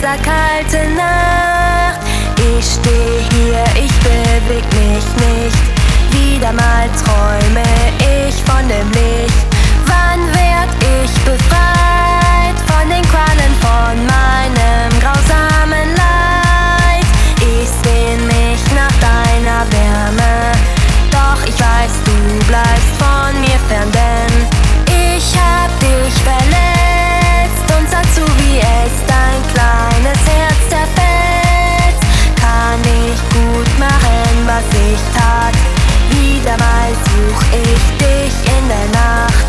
dieser kalten Nacht. Ich steh hier, ich beweg mich nicht. Wieder mal träume ich von dem Licht. Wann werd ich befreit von den Qualen, von meinem grausamen Leid? Ich sehn mich nach deiner Wärme, doch ich weiß, du bleibst von mir fern, denn ich hab dich verletzt und sah zu, wie es dein kleines Herz zerfetzt. Kann ich gut machen, was ich tat. Wieder mal such ich dich in der Nacht.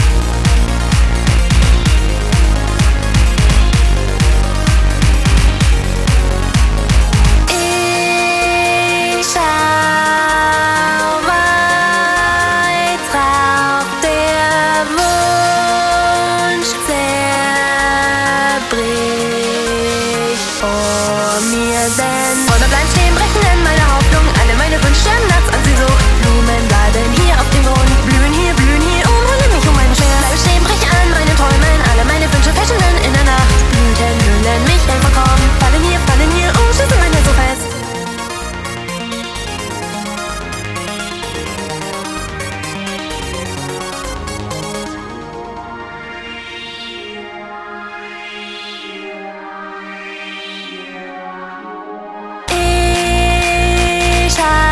Ich schau weit rauf, der Wunsch zerbricht vor mir, denn Träume bleiben stehen, brechen in meiner Hoffnung, alle meine Wünsche nachts an Sehnsucht. Blumen bleiben hier auf dem Grund, blühen hier, umhüllen mich um meinen Schmerz. Bleibe stehen, brech an meinen Träumen, alle meine Wünsche verschwinden in der Nacht. Blüten hüllen mich ein vollkommen, fallen hier, schließen meine so fest. Ich